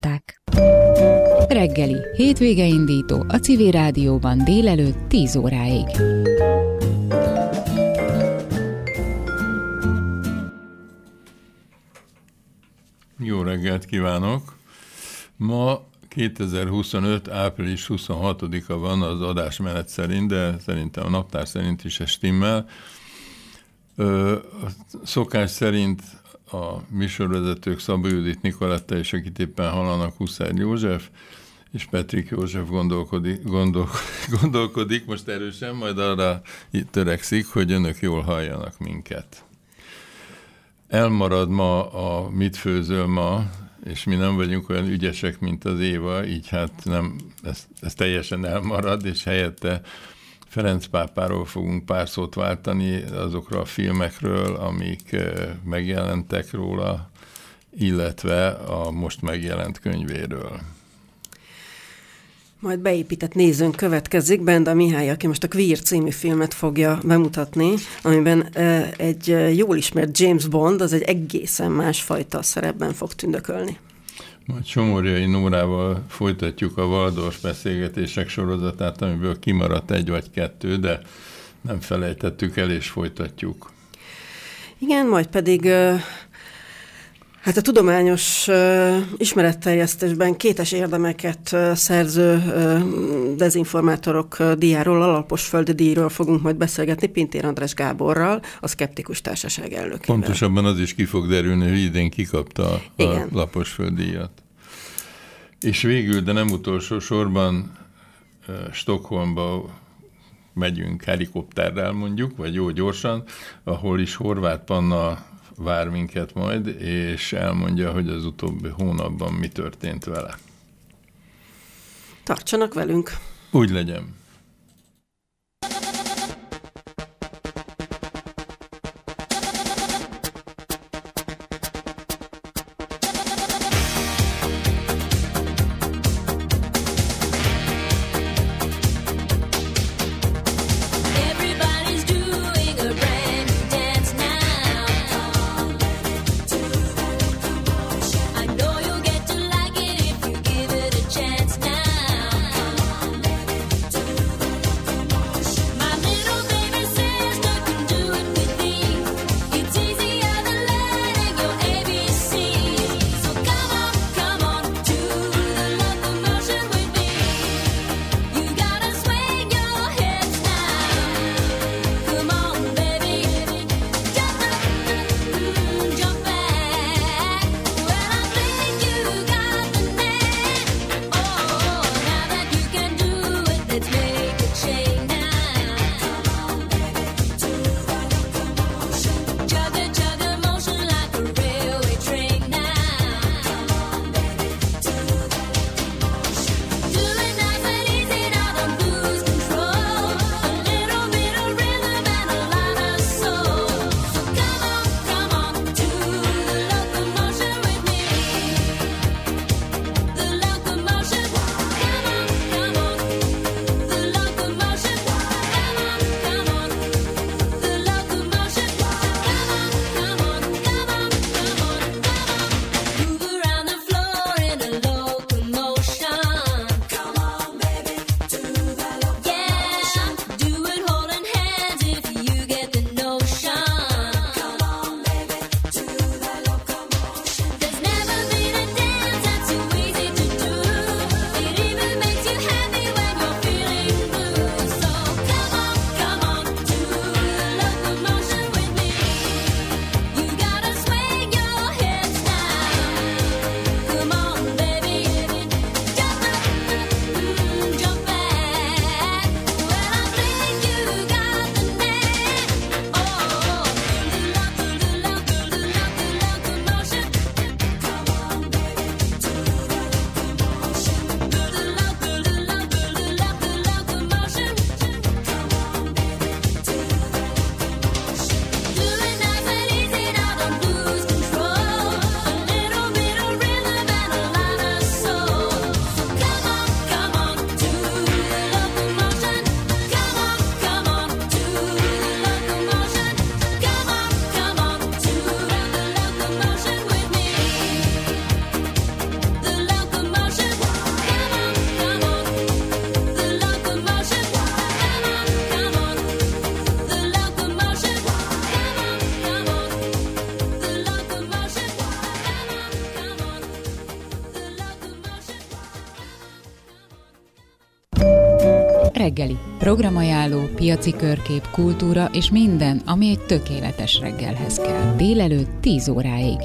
hallották. Reggeli, hétvége indító a Civil Rádióban délelőtt 10 óráig. Jó reggelt kívánok! Ma 2025. április 26-a van az adásmenet szerint, de szerintem a naptár szerint is ez stimmel. Szokás szerint a műsorvezetők Szabó Judit Nikoletta, és akit éppen hallanak, Huszár József, és Petrik József gondolkodik most erősen, majd arra törekszik, hogy önök jól halljanak minket. Elmarad ma a Mit főzöl ma, és mi nem vagyunk olyan ügyesek, mint az Éva, így hát nem, ez teljesen elmarad, és helyette Ferenc pápáról fogunk pár szót váltani, azokról a filmekről, amik megjelentek róla, illetve a most megjelent könyvéről. Majd beépített nézőnk következik, Benda Mihály, aki most a Queer című filmet fogja bemutatni, amiben egy jól ismert James Bond, az egy egészen másfajta szerepben fog tündökölni. Majd Somorjai Nórával folytatjuk a Waldorf beszélgetések sorozatát, amiből kimaradt 1 vagy 2, de nem felejtettük el, és folytatjuk. Igen, majd pedig hát a tudományos ismeretterjesztésben kétes érdemeket szerző dezinformátorok díjáról, a Laposföldi díjról fogunk majd beszélgetni Pintér András Gáborral, a Szkeptikus Társaság elnökével. Pontosabban az is ki fog derülni, hogy idén kikapta a Laposföldi díjat. És végül, de nem utolsó sorban Stockholmba megyünk helikopterrel mondjuk, vagy jó gyorsan, ahol is Horváth Panna vár minket majd, és elmondja, hogy az utóbbi hónapban mi történt vele. Tartsanak velünk! Úgy legyen! To Reggeli. Programajánló, piaci körkép, kultúra és minden, ami egy tökéletes reggelhez kell. Délelőtt 10 óráig.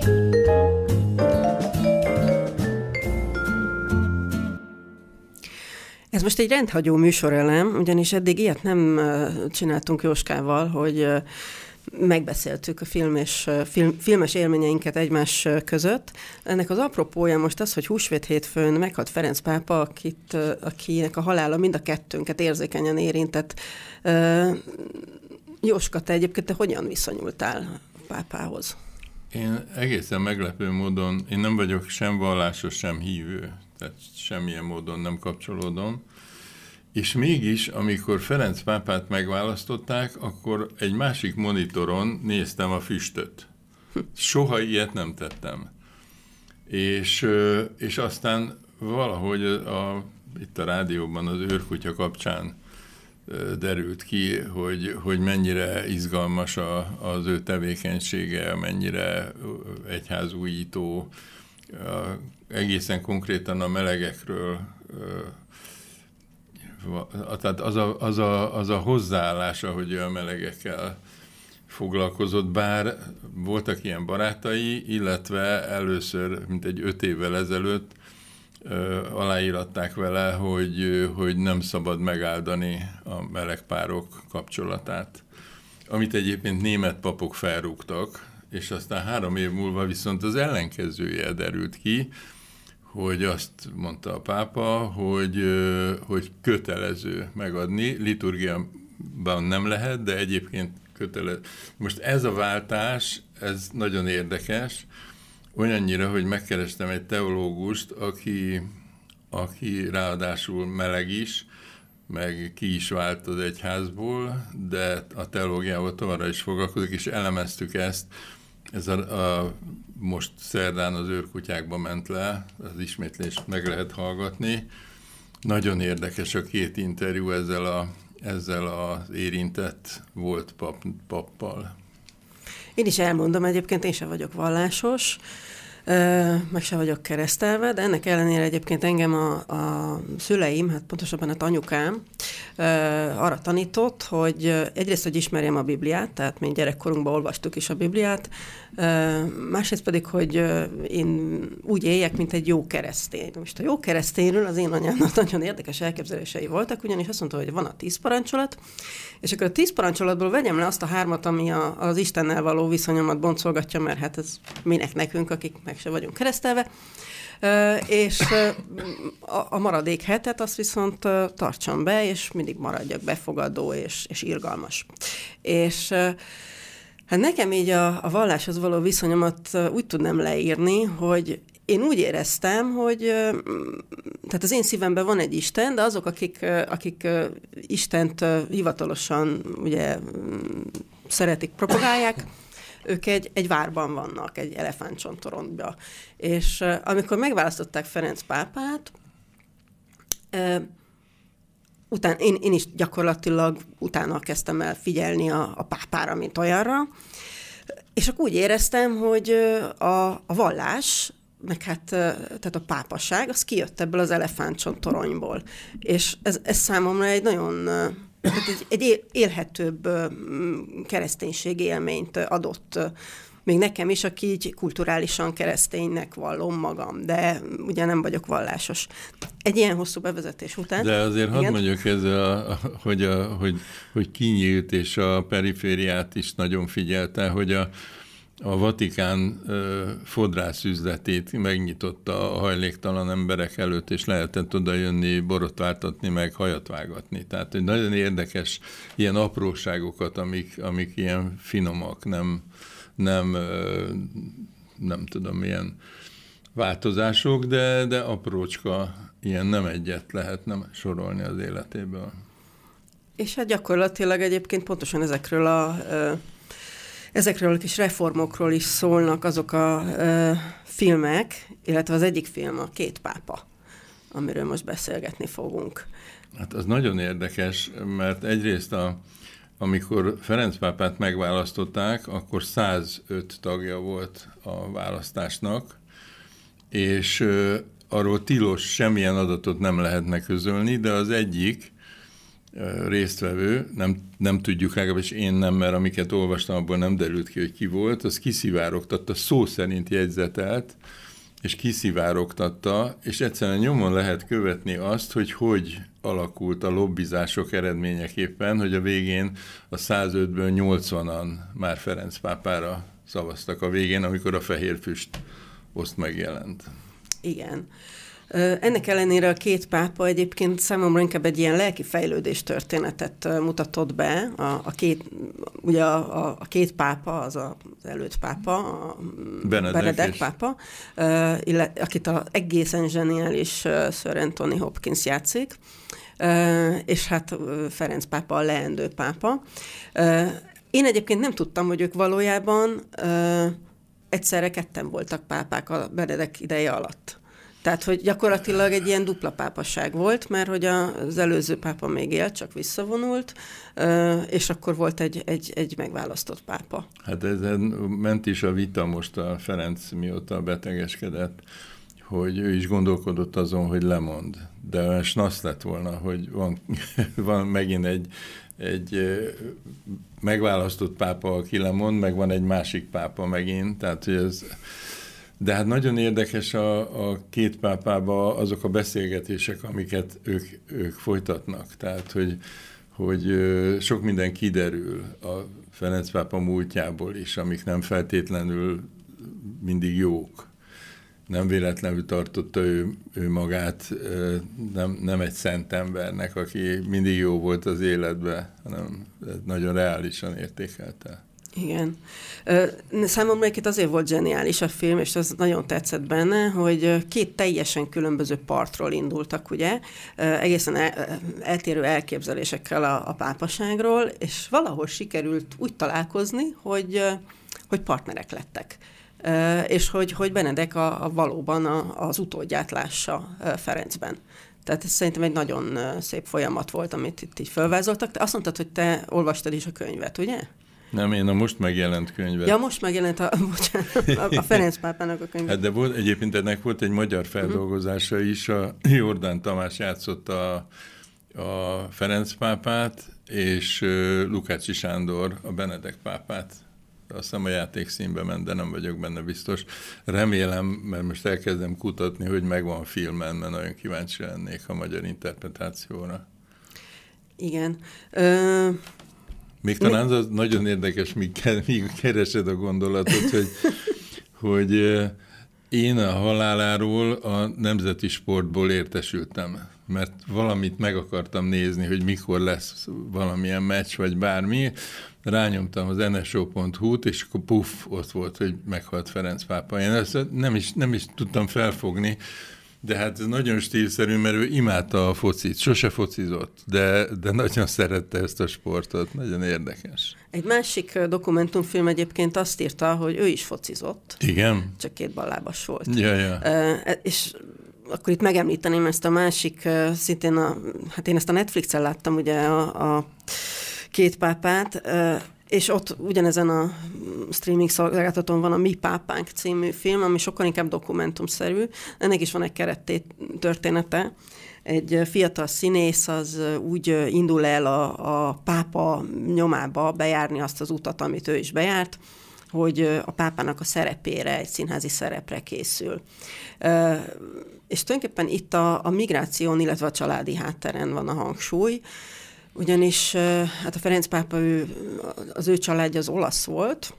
Ez most egy rendhagyó műsorelem, ugyanis eddig ilyet nem csináltunk Jóskával, hogy megbeszéltük a filmes élményeinket egymás között. Ennek az apropója most az, hogy húsvét hétfőn meghalt Ferenc pápa, akinek a halála mind a kettőnket érzékenyen érintett. Jóska, te egyébként hogyan viszonyultál a pápához? Én egészen meglepő módon, én nem vagyok sem vallásos, sem hívő, tehát semmilyen módon nem kapcsolódom, és mégis, amikor Ferenc pápát megválasztották, akkor egy másik monitoron néztem a füstöt. Soha ilyet nem tettem. És aztán valahogy itt a rádióban az őrkutya kapcsán derült ki, hogy mennyire izgalmas az ő tevékenysége, mennyire egyházújító, egészen konkrétan a melegekről, tehát az a hozzáállása, hogy ő a melegekkel foglalkozott, bár voltak ilyen barátai, illetve először, mint egy 5 évvel ezelőtt aláíratták vele, hogy nem szabad megáldani a melegpárok kapcsolatát, amit egyébként német papok felrúgtak, és aztán 3 év múlva viszont az ellenkezője derült ki, hogy azt mondta a pápa, hogy kötelező megadni, liturgiában nem lehet, de egyébként kötelező. Most ez a váltás, ez nagyon érdekes, olyannyira, hogy megkerestem egy teológust, aki ráadásul meleg is, meg ki is vált az egyházból, de a teológiával továbbra is foglalkozik, és elemeztük ezt. Ez most szerdán az őrkutyákba ment le, az ismétlést meg lehet hallgatni. Nagyon érdekes a 2 interjú ezzel az érintett volt pappal. Én is elmondom, egyébként én sem vagyok vallásos, meg sem vagyok keresztelve, de ennek ellenére egyébként engem a szüleim, hát pontosabban a anyukám arra tanított, hogy egyrészt, hogy ismerjem a Bibliát, tehát mi gyerekkorunkban olvastuk is a Bibliát, másrészt pedig, hogy én úgy éljek, mint egy jó keresztény. Most a jó keresztényről az én anyámnak nagyon érdekes elképzelései voltak, ugyanis azt mondta, hogy van a 10 parancsolat, és akkor a 10 parancsolatból vegyem le azt a 3-at, ami az Istennel való viszonyomat boncolgatja, mert hát ez minek nekünk, akik meg se vagyunk keresztelve, és a maradék 7-et azt viszont tartsam be, és mindig maradjak befogadó és irgalmas. És hát nekem így a valláshoz való viszonyomat úgy tudnám leírni, hogy én úgy éreztem, hogy tehát az én szívemben van egy Isten, de azok, akik Istent hivatalosan ugye szeretik, propagálják, ők egy várban vannak, egy elefántcsontoronyban. És amikor megválasztották Ferenc pápát, én is gyakorlatilag utána kezdtem el figyelni a pápára, mint olyanra, és akkor úgy éreztem, hogy a vallás, meg hát tehát a pápaság, az kijött ebből az elefántcsontoronyból. És ez számomra egy nagyon, egy élhetőbb kereszténységi élményt adott még nekem is, aki így kulturálisan kereszténynek vallom magam, de ugye nem vagyok vallásos. Egy ilyen hosszú bevezetés után... De azért hadd mondjuk ezzel, hogy kinyílt, és a perifériát is nagyon figyelte, hogy a Vatikán fodrászüzletét megnyitotta a hajléktalan emberek előtt, és lehetett oda jönni, borotváltatni, meg hajat vágatni. Tehát nagyon érdekes ilyen apróságokat, amik ilyen finomak, nem tudom, milyen változások, de aprócska, ilyen nem egyet lehetne sorolni az életéből. És hát gyakorlatilag egyébként pontosan ezekről a kis reformokról is szólnak azok a filmek, illetve az egyik film a 2 pápa, amiről most beszélgetni fogunk. Hát az nagyon érdekes, mert egyrészt amikor Ferenc pápát megválasztották, akkor 105 tagja volt a választásnak, és arról tilos, semmilyen adatot nem lehetne közölni, de az egyik résztvevő, nem tudjuk, legalábbis én nem, mert amiket olvastam, abból nem derült ki, hogy ki volt, az kiszivárogtatta, szó szerint jegyzetelt, és kiszivárogtatta, és egyszerűen nyomon lehet követni azt, hogy alakult a lobbizások eredményeképpen, hogy a végén a 105-ből 80-an már Ferenc pápára szavaztak a végén, amikor a fehér füst oszt megjelent. Igen. Ennek ellenére a két pápa egyébként számomra inkább egy ilyen lelki fejlődés történetet mutatott be. Ugye a két pápa, az előtt pápa, a Benedek pápa, akit az egészen zseniális Sir Anthony Hopkins játszik, és hát Ferenc pápa a leendő pápa. Én egyébként nem tudtam, hogy ők valójában egyszerre ketten voltak pápák a Benedek ideje alatt. Tehát, hogy gyakorlatilag egy ilyen dupla pápaság volt, mert hogy az előző pápa még élt, csak visszavonult, és akkor volt egy megválasztott pápa. Hát ezen ment is a vita most a Ferenc mióta betegeskedett, hogy ő is gondolkodott azon, hogy lemond. De olyan snasz lett volna, hogy van megint egy megválasztott pápa, aki lemond, meg van egy másik pápa megint, tehát hogy ez... De hát nagyon érdekes a két pápában azok a beszélgetések, amiket ők folytatnak. Tehát, hogy sok minden kiderül a Ferenc pápa múltjából is, amik nem feltétlenül mindig jók. Nem véletlenül tartotta ő magát nem egy szent embernek, aki mindig jó volt az életben, hanem nagyon reálisan értékelte. Igen. Számomra egyébként azért volt zseniális a film, és az nagyon tetszett benne, hogy két teljesen különböző partról indultak, ugye, egészen eltérő elképzelésekkel a pápaságról, és valahol sikerült úgy találkozni, hogy partnerek lettek. És hogy Benedek valóban az utódját lássa Ferencben. Tehát ez szerintem egy nagyon szép folyamat volt, amit itt így felvázoltak. Te azt mondtad, hogy te olvastad is a könyvet, ugye? Nem, én a most megjelent könyvet. Ja, most megjelent a Ferenc pápának a könyvet. Hát de egyébként ennek volt egy magyar feldolgozása is, a Jordán Tamás játszotta a Ferenc pápát, és Lukácsi Sándor a Benedek pápát. Azt hiszem a játékszínbe ment, de nem vagyok benne biztos. Remélem, mert most elkezdem kutatni, hogy megvan filmen, mert nagyon kíváncsi lennék a magyar interpretációra. Igen. Még talán az nagyon érdekes, míg keresed a gondolatot, hogy én a haláláról a nemzeti sportból értesültem, mert valamit meg akartam nézni, hogy mikor lesz valamilyen meccs, vagy bármi. Rányomtam az nso.hu-t, és akkor puff, ott volt, hogy meghalt Ferenc pápa. Én ezt nem is tudtam felfogni, de hát ez nagyon stílszerű, mert ő imádta a focit, sose focizott, de nagyon szerette ezt a sportot, nagyon érdekes. Egy másik dokumentumfilm egyébként azt írta, hogy ő is focizott. Igen? Csak két ballábas volt. Ja. És akkor itt megemlíteném ezt a másik, szintén hát én ezt a Netflixen láttam, ugye a két pápát, és ott ugyanezen a streaming szolgáltatón van a Mi Pápánk című film, ami sokkal inkább dokumentumszerű. Ennek is van egy története. Egy fiatal színész az úgy indul el a pápa nyomába bejárni azt az utat, amit ő is bejárt, hogy a pápának a szerepére, egy színházi szerepre készül. És tulajdonképpen itt a migráción, illetve a családi hátteren van a hangsúly, ugyanis hát a Ferenc pápa, az ő családja az olasz volt,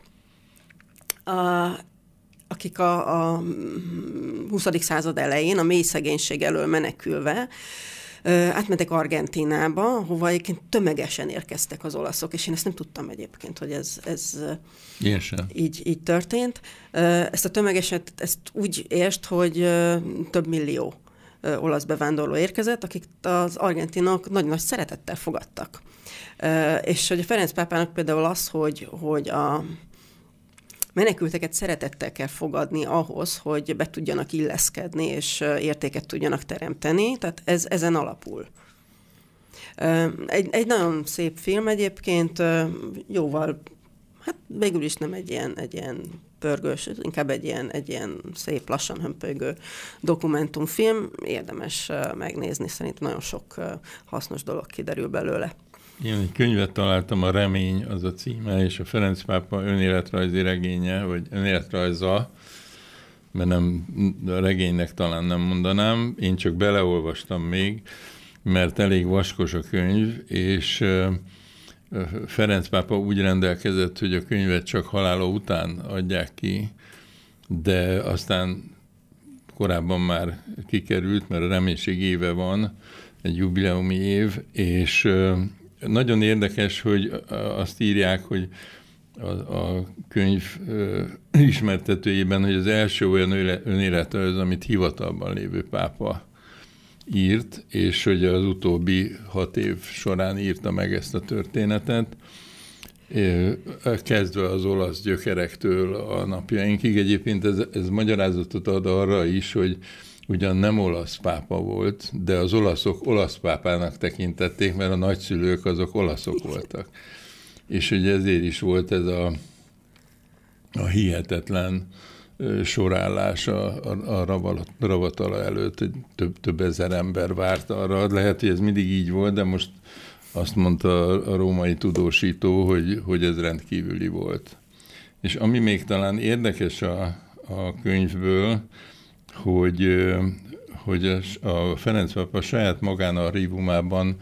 akik a 20. század elején a mély szegénység elől menekülve átmentek Argentínába, hova egyébként tömegesen érkeztek az olaszok, és én ezt nem tudtam egyébként, hogy ez így történt. Ezt a tömegeset, ezt úgy értsd, hogy több millió olasz bevándorló érkezett, akik az argentinok nagy szeretettel fogadtak. És hogy a Ferenc pápának például az, hogy a menekülteket szeretettel kell fogadni ahhoz, hogy be tudjanak illeszkedni, és értéket tudjanak teremteni, tehát ez ezen alapul. Egy nagyon szép film egyébként, jóval hát végül is nem egy ilyen pörgős, inkább egy ilyen szép, lassan hömpölygő dokumentumfilm. Érdemes megnézni, szerintem nagyon sok hasznos dolog kiderül belőle. Én egy könyvet találtam, a Remény az a címe, és a Ferenc pápa önéletrajzi regénye, vagy önéletrajza, mert nem, a regénynek talán nem mondanám, én csak beleolvastam még, mert elég vaskos a könyv, és Ferenc pápa úgy rendelkezett, hogy a könyvet csak halála után adják ki, de aztán korábban már kikerült, mert a Reménység éve van, egy jubileumi év, és nagyon érdekes, hogy azt írják, hogy a könyv ismertetőjében, hogy az első olyan önéletrajz, amit hivatalban lévő pápa írt, és hogy az utóbbi 6 év során írta meg ezt a történetet, kezdve az olasz gyökerektől a napjainkig. Egyébként ez magyarázatot ad arra is, hogy ugyan nem olasz pápa volt, de az olaszok olasz pápának tekintették, mert a nagyszülők azok olaszok voltak. És hogy ezért is volt ez a hihetetlen sorállás a ravatala előtt, hogy több ezer ember várt arra. Lehet, hogy ez mindig így volt, de most azt mondta a római tudósító, hogy ez rendkívüli volt. És ami még talán érdekes a könyvből, hogy a Ferenc pápa saját magánarchívumában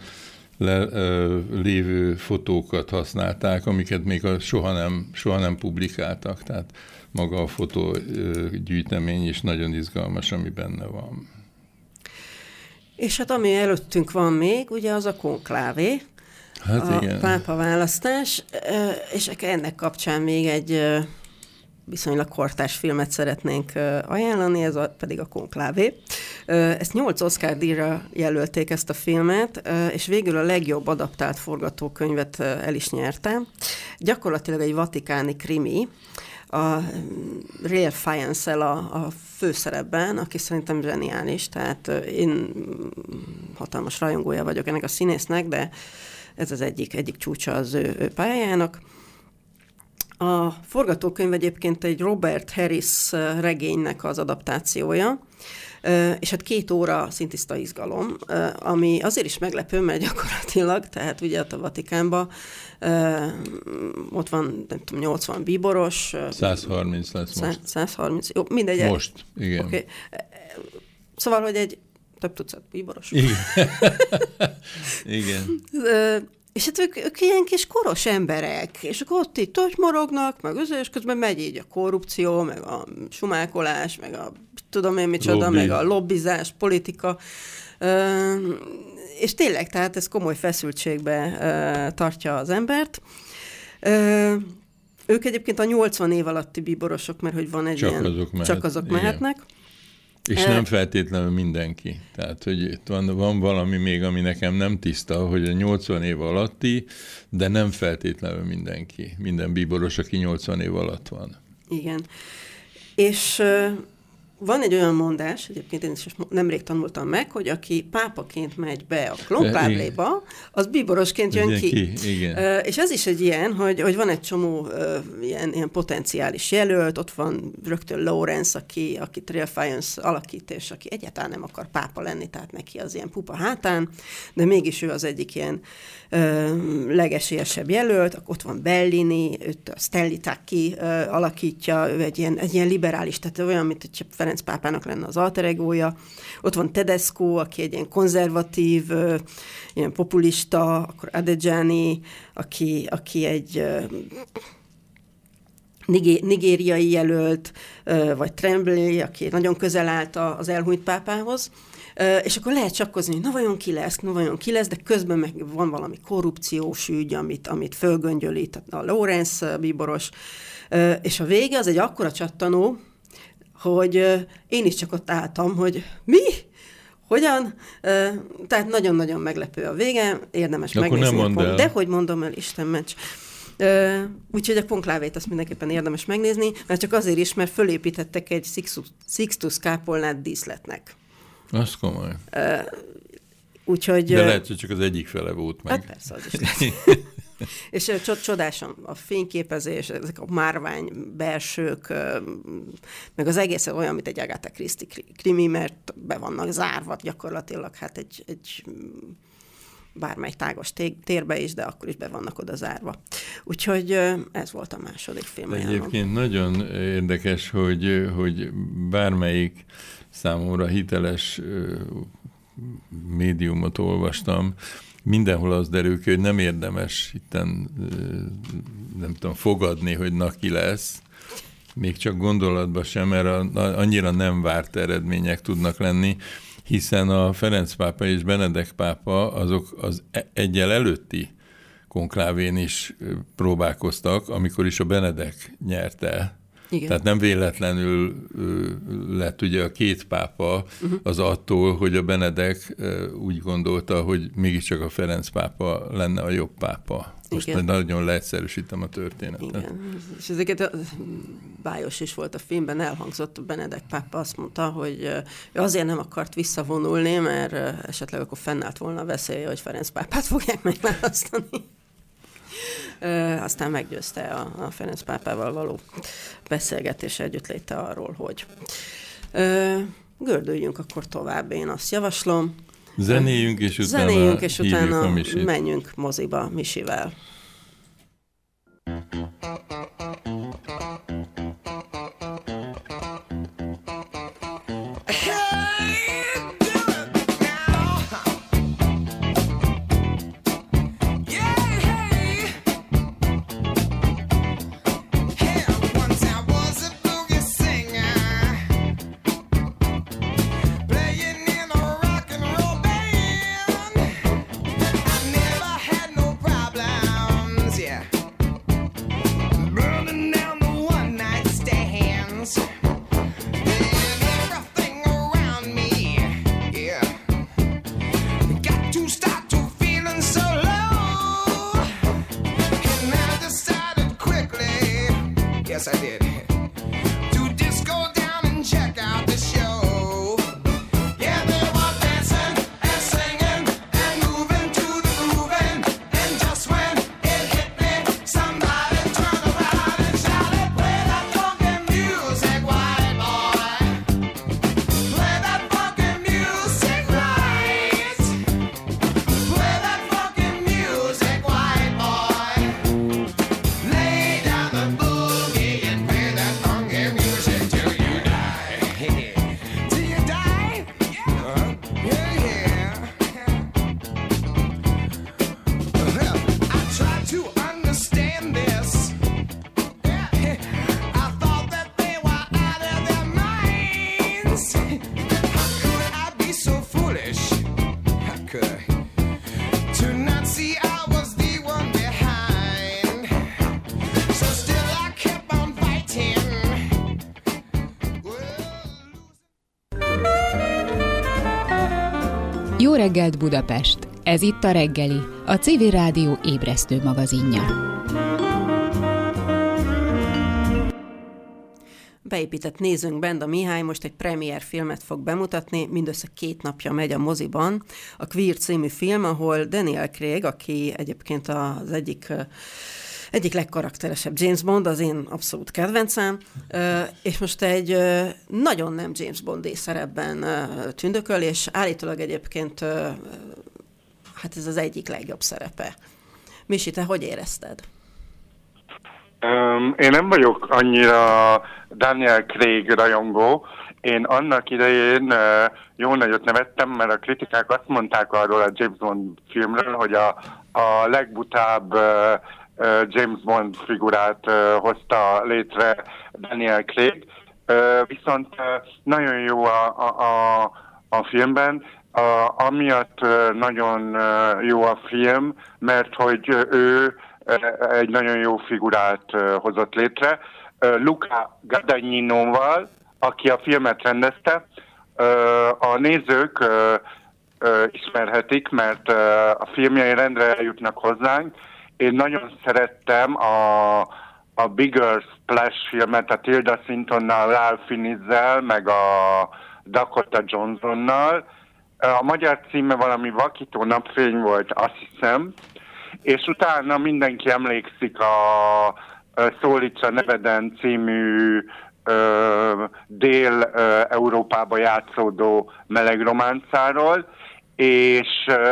lévő fotókat használták, amiket még soha nem publikáltak. Tehát maga a fotógyűjtemény is nagyon izgalmas, ami benne van. És hát ami előttünk van még, ugye az a konklávé, hát igen. Pápa választás, és ennek kapcsán még egy viszonylag kortárs filmet szeretnénk ajánlani, ez pedig a Konklávé. Ezt 8 Oscar-díjra jelölték ezt a filmet, és végül a legjobb adaptált forgatókönyvet el is nyerte. Gyakorlatilag egy vatikáni krimi, a Ralph Fiennes-el a főszerepben, aki szerintem zseniális, tehát én hatalmas rajongója vagyok ennek a színésznek, de ez az egyik csúcsa az ő pályájának. A forgatókönyv egyébként egy Robert Harris regénynek az adaptációja, és hát 2 óra szintiszta izgalom, ami azért is meglepő, mert gyakorlatilag, tehát ugye ott a Vatikánban ott van, nem tudom, 80 bíboros. 130 lesz most. 130, jó, mindegy. Most, igen. Okay. Szóval, hogy egy több tucat bíboros. Igen. Igen. És hát ők ilyen kis koros emberek, és akkor ott így morognak, meg és közben megy így a korrupció, meg a sumákolás, meg a tudom én micsoda, meg a lobbizás, politika. És tényleg, tehát ez komoly feszültségbe tartja az embert. Ők egyébként a 80 év alatti bíborosok, mert hogy van egy csak azok mehetnek. És nem feltétlenül mindenki. Tehát, hogy itt van valami még, ami nekem nem tiszta, hogy a 80 év alatti, de nem feltétlenül mindenki. Minden bíboros, aki 80 év alatt van. Igen. És van egy olyan mondás, egyébként én is nemrég tanultam meg, hogy aki pápaként megy be a konklávéba, az bíborosként jön ki. Igen. És ez is egy ilyen, hogy van egy csomó ilyen potenciális jelölt, ott van rögtön Lawrence, aki Ralph Fiennes alakít, és aki egyáltalán nem akar pápa lenni, tehát neki az ilyen pupa hátán, de mégis ő az egyik ilyen legesélyesebb jelölt. Ott van Bellini, őt a Stanley Tucci alakítja, ő egy ilyen liberális, tehát olyan, mint hogy Ferenc pápának lenne az alter egója. Ott van Tedesco, aki egy ilyen konzervatív, ilyen populista, akkor Adejani, aki egy nigériai jelölt, vagy Tremblay, aki nagyon közel állt az elhunyt pápához. És akkor lehet csakkozni, hogy na vajon ki lesz, de közben meg van valami korrupciós ügy, amit fölgöngyölít a Lawrence bíboros. És a vége az egy akkora csattanó, hogy én is csak ott álltam, hogy mi? Hogyan? Tehát nagyon-nagyon meglepő a vége, érdemes megnézni. De hogy mondom el, Isten ments. Úgyhogy a konklávét azt mindenképpen érdemes megnézni, mert csak azért is, mert fölépítettek egy Sixtus kápolnát díszletnek. Az komoly. Úgyhogy... De lehet, hogy csak az egyik fele volt meg. Hát persze, az is lehet. És csodásan a fényképezés, ezek a márvány belsők, meg az egész olyan, mint egy Agatha Christie krimi, mert be vannak zárva gyakorlatilag, hát egy bármely tágos térbe is, de akkor is be vannak oda zárva. Úgyhogy ez volt a második film. Egyébként nagyon érdekes, hogy bármelyik számomra hiteles médiumot olvastam, mindenhol az derül ki, hogy nem érdemes itten, nem tudom, fogadni, hogy Naki lesz, még csak gondolatban sem, mert annyira nem várt eredmények tudnak lenni, hiszen a Ferenc pápa és Benedek pápa azok az eggyel előtti konklávén is próbálkoztak, amikor is a Benedek nyerte. Igen. Tehát nem véletlenül lett ugye a két pápa az attól, hogy a Benedek úgy gondolta, hogy mégiscsak a Ferenc pápa lenne a jobb pápa. Most igen. Nagyon leegyszerűsítem a történetet. Igen. És ezeket bájos is volt a filmben, elhangzott a Benedek pápa, azt mondta, hogy ő azért nem akart visszavonulni, mert esetleg akkor fennállt volna a veszélye, hogy Ferenc pápát fogják megválasztani. Aztán meggyőzte a Ferenc pápával való beszélgetés együttléte arról, hogy gördüljünk akkor tovább, én azt javaslom. Zenéljünk, és utána menjünk moziba Misivel. Jó reggelt Budapest! Ez itt a reggeli, a Civil Rádió ébresztő magazinja. Beépített nézőnk Benda Mihály most egy premier filmet fog bemutatni, mindössze 2 napja megy a moziban. A Queer című film, ahol Daniel Craig, aki egyébként az egyik legkarakteresebb James Bond, az én abszolút kedvencem, és most egy nagyon nem James Bond-é szerepben tündököl, és állítólag egyébként hát ez az egyik legjobb szerepe. Misi, te hogy érezted? Én nem vagyok annyira Daniel Craig rajongó. Én annak idején jól nagyot nevettem, mert a kritikák azt mondták arról a James Bond filmről, hogy a legbutább James Bond figurát hozta létre Daniel Craig, viszont nagyon jó a filmben, amiatt nagyon jó a film, mert hogy ő egy nagyon jó figurát hozott létre. Luca Guadagninoval, aki a filmet rendezte, a nézők ismerhetik, mert a filmjei rendre eljutnak hozzánk. Én nagyon szerettem a Bigger Splash filmet, a Tilda Swintonnal, Ralph Fienneszel, meg a Dakota Johnsonnal. A magyar címe valami Vakító napfény volt, azt hiszem. és utána mindenki emlékszik a Szólíts a neveden című Dél-Európába játszódó melegrománcáról, és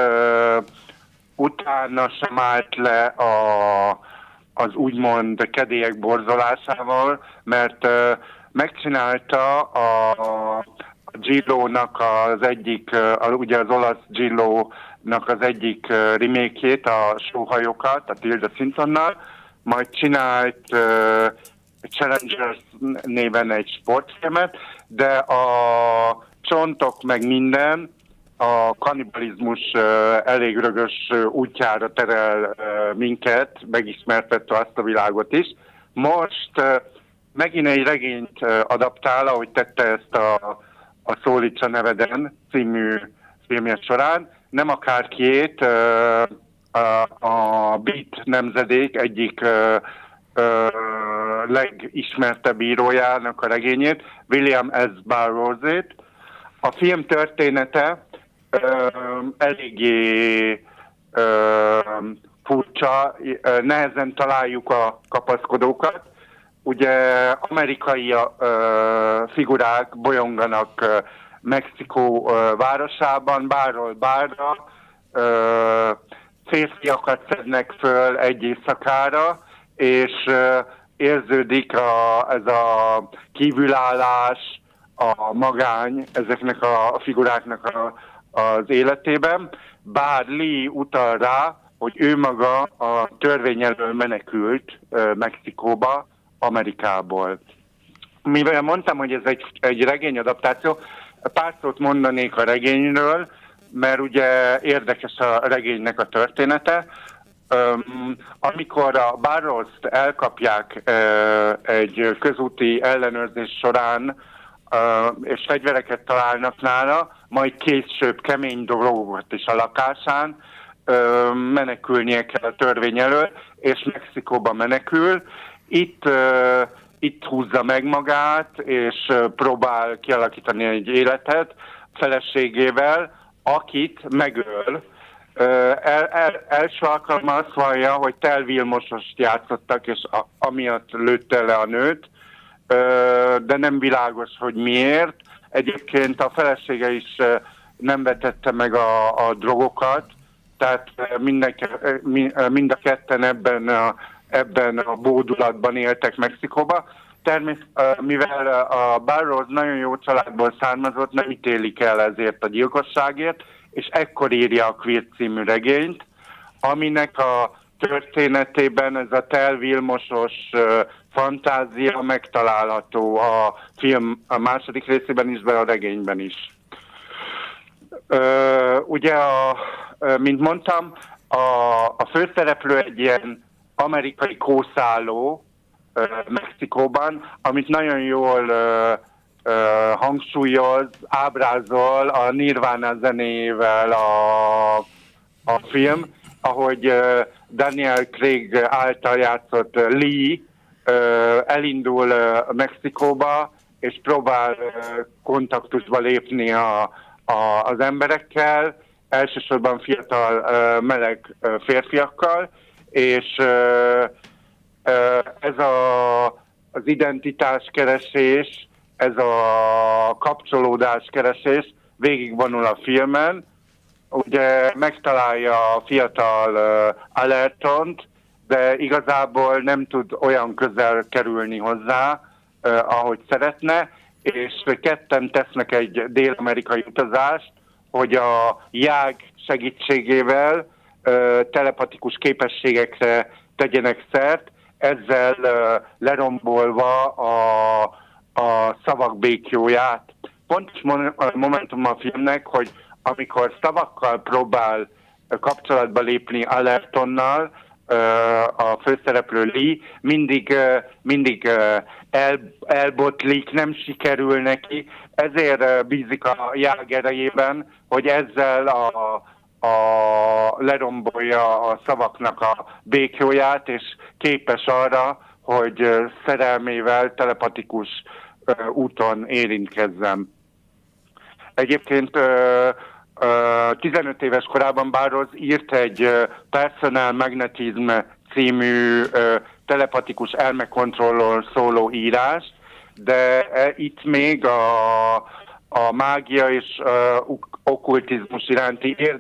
utána sem állt le az úgymond kedélyek borzolásával, mert megcsinálta a Gillo-nak az egyik, ugye az olasz Gillo-nak az egyik remake-jét, a Sóhajókat, a Tilda Swintonnal, majd csinált Challengers néven egy sportfilmet, de a csontok meg minden a kannibalizmus elég rögös útjára terel minket, megismertette azt a világot is. Most megint egy regényt adaptál, ahogy tette ezt a Szólíts a neveden című filmje során. Nem akárkiét, a Beat nemzedék egyik legismertebb írójának a regényét, William S. Burroughs-ét. A film története eléggé furcsa, nehezen találjuk a kapaszkodókat. Ugye amerikai figurák bolyonganak Mexikó városában, bárról bárra, férfiakat szednek föl egy éjszakára, és érződik ez a kívülállás, a magány ezeknek a figuráknak az életében, bár Lee utal rá, hogy ő maga a törvény elől menekült Mexikóba, Amerikából. Mivel mondtam, hogy ez egy regényadaptáció, pár szót mondanék a regényről, mert ugye érdekes a regénynek a története. Amikor a Burroughs-t elkapják egy közúti ellenőrzés során, és fegyvereket találnak nála, majd később kemény drogokat is a lakásán, menekülnie kell a törvény elől, és Mexikóba menekül. Itt húzza meg magát, és próbál kialakítani egy életet feleségével, akit megöl. Első alkalommal azt vallja, hogy Tel Vilmosost játszottak, és amiatt lőtte le a nőt, de nem világos, hogy miért. Egyébként a felesége is nem vetette meg a drogokat, tehát mind a ketten ebben a bódulatban éltek Mexikóba. Mivel a Burroughs nagyon jó családból származott, nem ítélik el ezért a gyilkosságért, és ekkor írja a Queer című regényt, aminek a történetében ez a Tel Vilmosos fantázia megtalálható a film a második részében is, de a regényben is. Ugye, mint mondtam, a főszereplő egy ilyen amerikai kószáló Mexikóban, amit nagyon jól hangsúlyoz, ábrázol a Nirvana zenével a film, ahogy Daniel Craig által játszott Lee elindul Mexikóba, és próbál kontaktusba lépni az emberekkel, elsősorban fiatal meleg férfiakkal, és ez az identitáskeresés, ez a kapcsolódáskeresés végigvonul a filmen. Ugye megtalálja a fiatal Allertont, de igazából nem tud olyan közel kerülni hozzá, ahogy szeretne, és ketten tesznek egy dél-amerikai utazást, hogy a jág segítségével telepatikus képességekre tegyenek szert, ezzel lerombolva a szavak békjóját. Pontos momentum a filmnek, hogy amikor szavakkal próbál kapcsolatba lépni Allertonnal, a főszereplő Lee, mindig elbotlik, nem sikerül neki, ezért bízik a jág erejében, hogy ezzel lerombolja a szavaknak a békjóját, és képes arra, hogy szerelmével telepatikus úton érintkezzem. Egyébként 15 éves korában Burroughs írt egy Personal Magnetism című telepatikus elmekontrollról szóló írást, de itt még a mágia és okkultizmus iránti